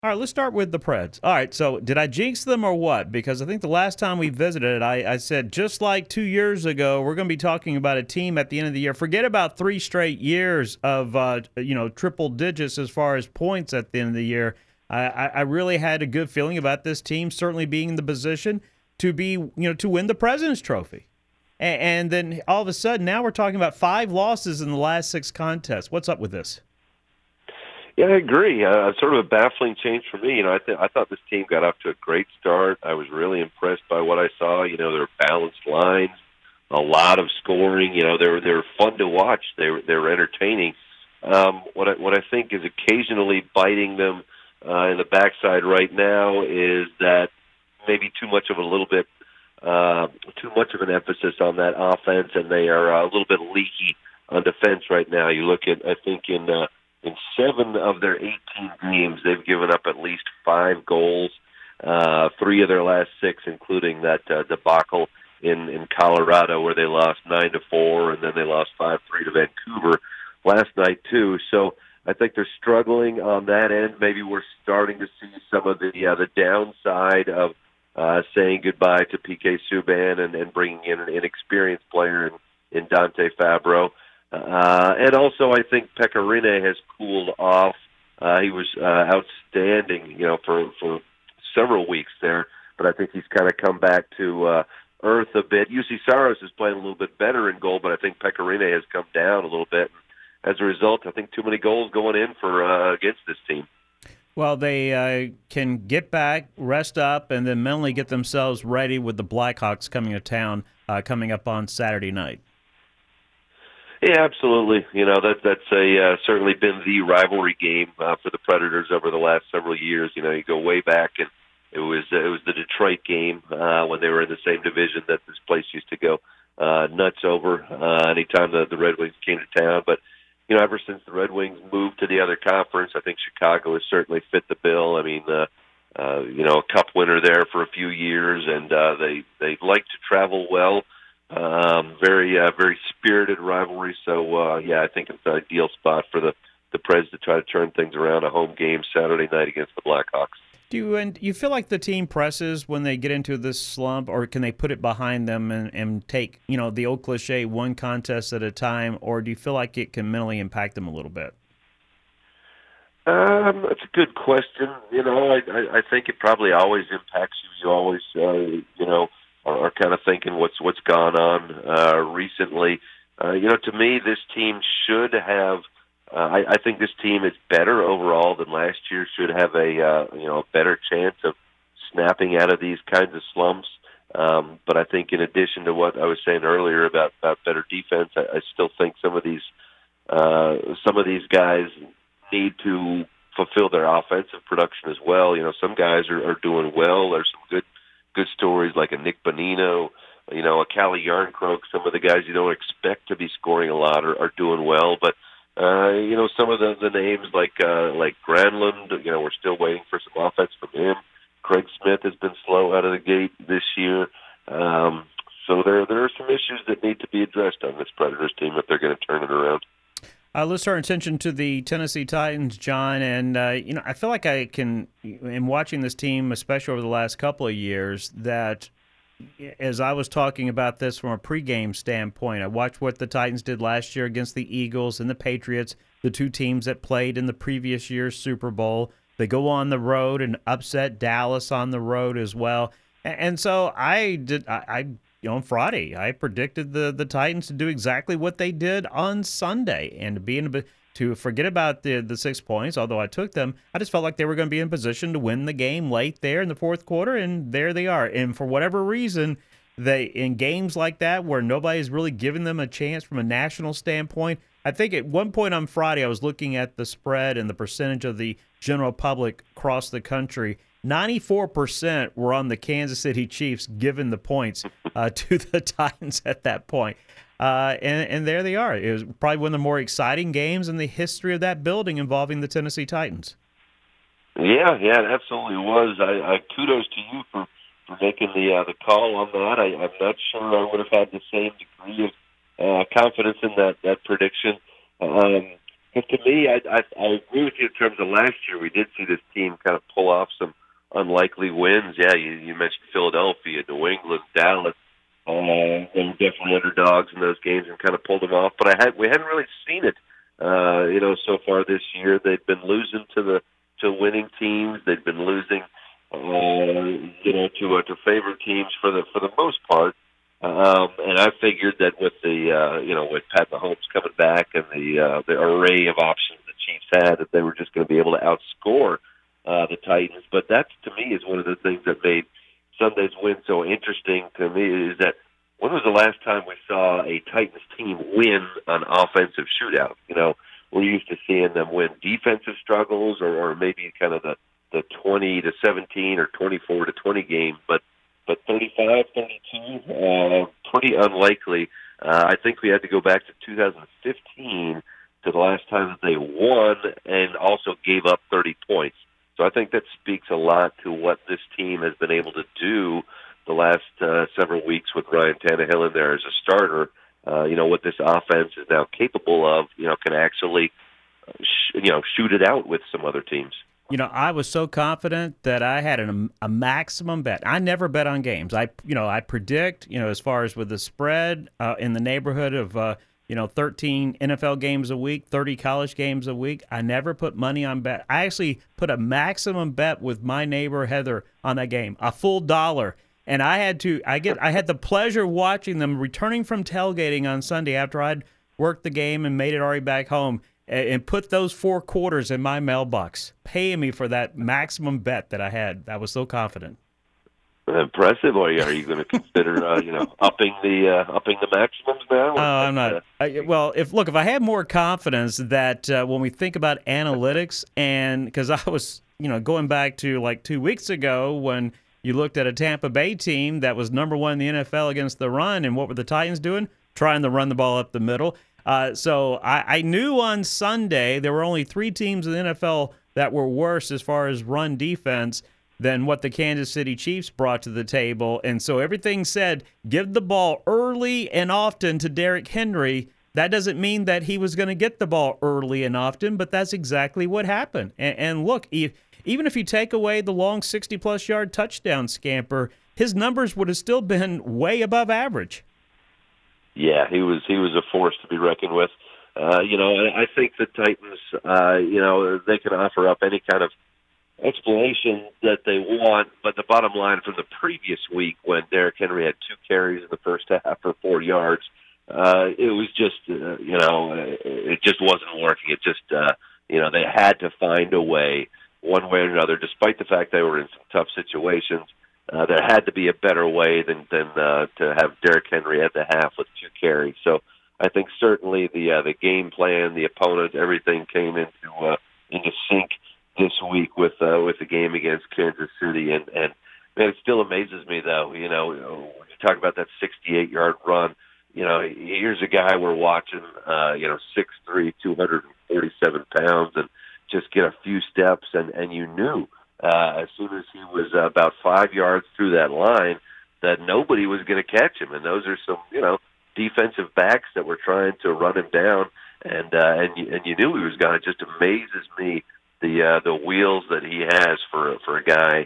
All right, let's start with the Preds. All right, so did I jinx them or what? Because I think the last time we visited, I said just like 2 years ago, we're going to be talking about a team at the end of the year. Forget about 3 straight years of triple digits as far as points at the end of the year. I really had a good feeling about this team certainly being in the position to be to win the President's Trophy. And then all of a sudden, now we're talking about 5 losses in the last 6 contests. What's up with this? Yeah, I agree. Sort of a baffling change for me. I thought this team got off to a great start. I was really impressed by what I saw. Their balanced lines, a lot of scoring. They're fun to watch. They're entertaining. What I think is occasionally biting them in the backside right now is that maybe too much of an emphasis on that offense, and they are a little bit leaky on defense right now. You look at, I think in 7 of their 18 games, they've given up at least 5 goals. 3 of their last 6, including that debacle in Colorado where they lost 9-4, and then they lost 5-3 to Vancouver last night too. So I think they're struggling on that end. Maybe we're starting to see some of the downside of saying goodbye to PK Subban and bringing in an inexperienced player in Dante Fabro. And also, I think Pekka Rinne has cooled off. He was outstanding, for several weeks there, but I think he's kind of come back to earth a bit. UC Saros is playing a little bit better in goal, but I think Pekka Rinne has come down a little bit. As a result, I think too many goals going in for against this team. Well, they can get back, rest up, and then mentally get themselves ready with the Blackhawks coming to town coming up on Saturday night. Yeah, absolutely. That's certainly been the rivalry game for the Predators over the last several years. You go way back, and it was the Detroit game when they were in the same division that this place used to go nuts over anytime the Red Wings came to town. But ever since the Red Wings moved to the other conference, I think Chicago has certainly fit the bill. I mean, a Cup winner there for a few years, and they like to travel well. Very spirited rivalry. So, I think it's an ideal spot for the Preds to try to turn things around. A home game Saturday night against the Blackhawks. Do you feel like the team presses when they get into this slump, or can they put it behind them and take, the old cliche, one contest at a time, or do you feel like it can mentally impact them a little bit? That's a good question. I think it probably always impacts you. You always, are kind of thinking what's gone on recently. To me, this team should have. I think this team is better overall than last year. Should have a better chance of snapping out of these kinds of slumps. But I think in addition to what I was saying earlier about better defense, I still think some of these guys need to fulfill their offensive production as well. Some guys are doing well. There's some good stories like a Nick Bonino, a Calle Yarncroke. Some of the guys you don't expect to be scoring a lot are doing well, but some of the names like Granlund, we're still waiting for some offense from him. Craig Smith has been slow out of the gate this year. So there are some issues that need to be addressed on this Predators team if they're going to turn it around. Let's turn attention to the Tennessee Titans, John. And, I feel like in watching this team, especially over the last couple of years, that as I was talking about this from a pregame standpoint, I watched what the Titans did last year against the Eagles and the Patriots, the 2 teams that played in the previous year's Super Bowl. They go on the road and upset Dallas on the road as well. And so on Friday, I predicted the Titans to do exactly what they did on Sunday and to forget about the 6 points, although I took them. I just felt like they were going to be in position to win the game late there in the fourth quarter, and there they are. And for whatever reason, in games like that where nobody's really giving them a chance from a national standpoint, I think at one point on Friday I was looking at the spread and the percentage of the general public across the country. 94% were on the Kansas City Chiefs giving the points to the Titans at that point. And there they are. It was probably one of the more exciting games in the history of that building involving the Tennessee Titans. Yeah, it absolutely was. I kudos to you for making the call on that. I'm not sure I would have had the same degree of confidence in that prediction. But to me, I agree with you in terms of last year. We did see this team kind of pull off some unlikely wins. Yeah, you mentioned Philadelphia, New England, Dallas. They were definitely underdogs in those games and kind of pulled them off. But we hadn't really seen it, so far this year. They've been losing to winning teams. They've been losing, to favored teams for the most part. And I figured that with with Pat Mahomes coming back and the array of options the Chiefs had, that they were just going to be able to outscore the Titans. But that, to me, is one of the things that made Sunday's win so interesting to me, is that when was the last time we saw a Titans team win an offensive shootout? We're used to seeing them win defensive struggles or maybe kind of the 20-17 or 24-20 game, but 35-32, pretty unlikely. I think we had to go back to 2015 to the last time that they won and also gave up 30 points. So I think that speaks a lot to what this team has been able to do the last several weeks with Ryan Tannehill in there as a starter. What this offense is now capable of, can actually, shoot it out with some other teams. I was so confident that I had a maximum bet. I never bet on games. I predict, as far as with the spread in the neighborhood of, 13 NFL games a week, 30 college games a week. I never put money on bet. I actually put a maximum bet with my neighbor Heather on that game, a full $1. And I had the pleasure of watching them returning from tailgating on Sunday after I'd worked the game and made it already back home, and put those 4 quarters in my mailbox, paying me for that maximum bet that I had. I was so confident. Impressive. Are you going to consider, upping the maximums now? I'm not. If I had more confidence that when we think about analytics, and because I was, going back to like 2 weeks ago when you looked at a Tampa Bay team that was number 1 in the NFL against the run, and what were the Titans doing? Trying to run the ball up the middle. So I knew on Sunday there were only 3 teams in the NFL that were worse as far as run defense than what the Kansas City Chiefs brought to the table. And so everything said, give the ball early and often to Derrick Henry. That doesn't mean that he was going to get the ball early and often, but that's exactly what happened. And look, even if you take away the long 60-plus yard touchdown scamper, his numbers would have still been way above average. Yeah, he was a force to be reckoned with. I think the Titans, they can offer up any kind of explanation that they want, but the bottom line from the previous week when Derrick Henry had 2 carries in the first half for 4 yards, it was just, it just wasn't working. It just, they had to find a way, one way or another, despite the fact they were in some tough situations. There had to be a better way than to have Derrick Henry at the half with 2 carries. So I think certainly the game plan, the opponent, everything came into sync this week with the game against Kansas City, and man, it still amazes me though. When you talk about that 68-yard run, here's a guy we're watching, 6'3", 247 pounds, and just get a few steps, and you knew as soon as he was about 5 yards through that line that nobody was going to catch him, and those are some defensive backs that were trying to run him down, and you knew he was going to. Just amazes me the wheels that he has for a guy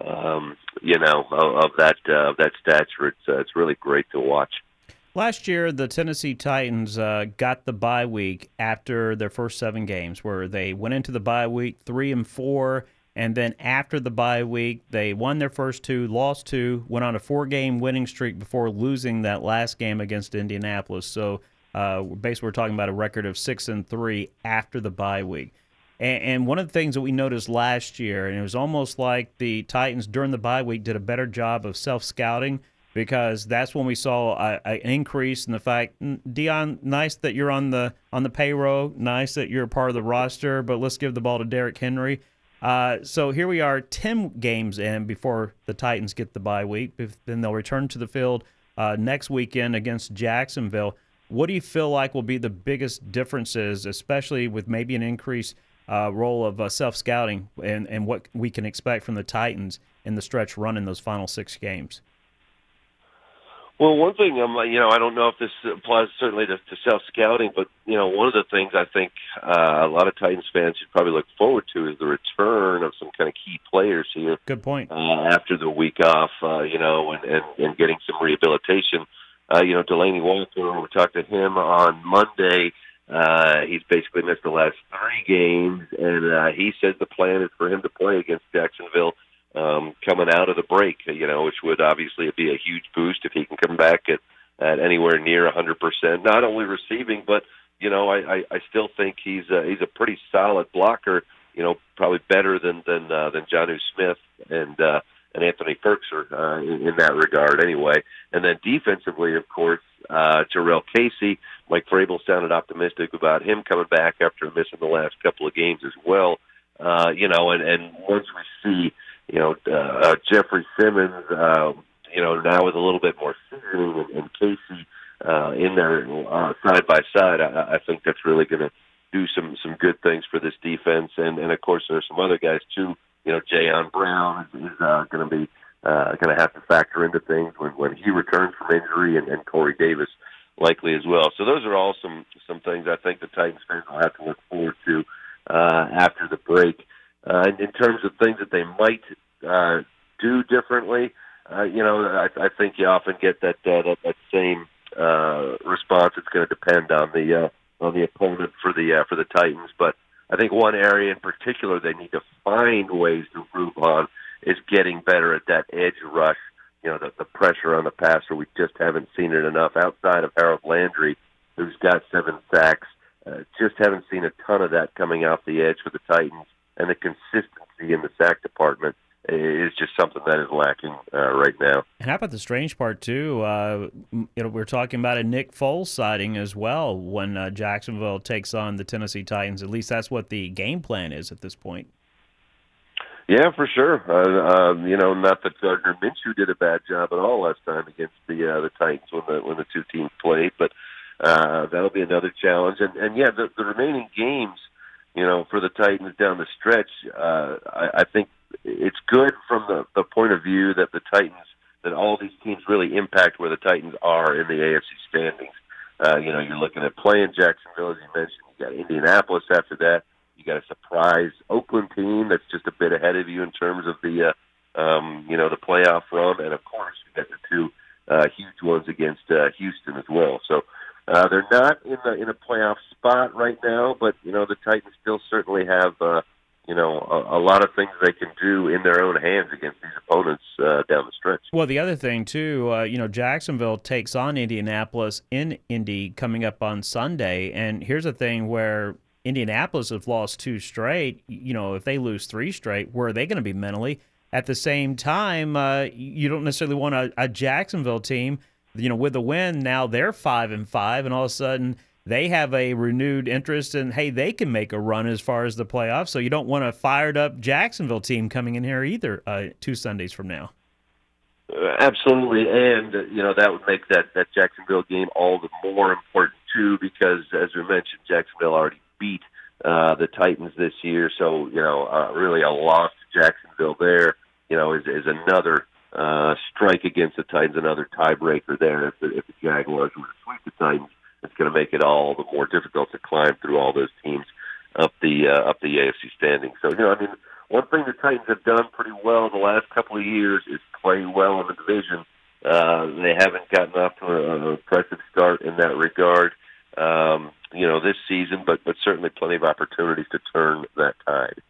of that stature. It's really great to watch. Last year, the Tennessee Titans got the bye week after their first 7 games, where they went into the bye week 3-4, and then after the bye week, they won their first 2, lost 2, went on a 4-game winning streak before losing that last game against Indianapolis. So basically, we're talking about a record of 6-3 after the bye week. And one of the things that we noticed last year, and it was almost like the Titans during the bye week did a better job of self-scouting, because that's when we saw an increase in the fact, Dion, nice that you're on the payroll, nice that you're a part of the roster, but let's give the ball to Derrick Henry. So here we are 10 games in before the Titans get the bye week. Then they'll return to the field next weekend against Jacksonville. What do you feel like will be the biggest differences, especially with maybe an increased role of self-scouting and what we can expect from the Titans in the stretch run in those final 6 games? Well, one thing, I don't know if this applies certainly to self-scouting, but, one of the things I think a lot of Titans fans should probably look forward to is the return of some kind of key players here. Good point. After the week off, and getting some rehabilitation. Delaney Walker, we talked to him on Monday. He's basically missed the last 3 games, and he says the plan is for him to play against Jacksonville coming out of the break, which would obviously be a huge boost if he can come back at anywhere near 100%. Not only receiving, but I still think he's a pretty solid blocker. Probably better than Jonnu Smith and Anthony Firkser in that regard, anyway. And then defensively, of course, Jarrell Casey. Mike Vrabel sounded optimistic about him coming back after missing the last couple of games as well. And once we see Jeffrey Simmons, now with a little bit more seasoning and Casey in there side by side, I think that's really going to do some good things for this defense. And of course, there's some other guys too. Jayon Brown is going to be going to have to factor into things when he returns from injury, and Corey Davis likely as well. So those are all some things I think the Titans fans will have to look forward to after the break. And in terms of things that they might do differently, I think you often get that same response. It's going to depend on the opponent for the Titans, but I think one area in particular they need to find ways to improve on is getting better at that edge rush. The pressure on the passer. We just haven't seen it enough. Outside of Harold Landry, who's got 7 sacks, just haven't seen a ton of that coming off the edge for the Titans. And the consistency in the sack department is just something that is lacking right now. And how about the strange part, too? We're talking about a Nick Foles sighting as well when Jacksonville takes on the Tennessee Titans. At least that's what the game plan is at this point. Yeah, for sure. Not that Gardner Minshew did a bad job at all last time against the Titans when the two teams played, but that'll be another challenge. And the remaining games, for the Titans down the stretch, I think it's good from the point of view that the Titans, that all these teams really impact where the Titans are in the AFC standings. You're looking at playing Jacksonville, as you mentioned. You got Indianapolis after that. You got a surprise Oakland team that's just a bit ahead of you in terms of the playoff run, and of course you got the 2 huge ones against Houston as well. So they're not in a playoff spot right now, but the Titans still certainly have a lot of things they can do in their own hands against these opponents down the stretch. Well, the other thing too, Jacksonville takes on Indianapolis in Indy coming up on Sunday, and here's a thing where Indianapolis have lost 2 straight. If they lose 3 straight, where are they going to be mentally? At the same time, you don't necessarily want a Jacksonville team, with a win. Now they're 5-5, and all of a sudden they have a renewed interest in, hey, they can make a run as far as the playoffs. So you don't want a fired up Jacksonville team coming in here either 2 Sundays from now. Absolutely, and that would make that Jacksonville game all the more important too, because as we mentioned, Jacksonville already beat the Titans this year, so really a loss to Jacksonville there, is another strike against the Titans, another tiebreaker there. If the Jaguars were to sweep the Titans, it's going to make it all the more difficult to climb through all those teams up the AFC standings. So one thing the Titans have done pretty well in the last couple of years is play well in the division. They haven't gotten off to an impressive start in that regard. This season, but certainly plenty of opportunities to turn that tide.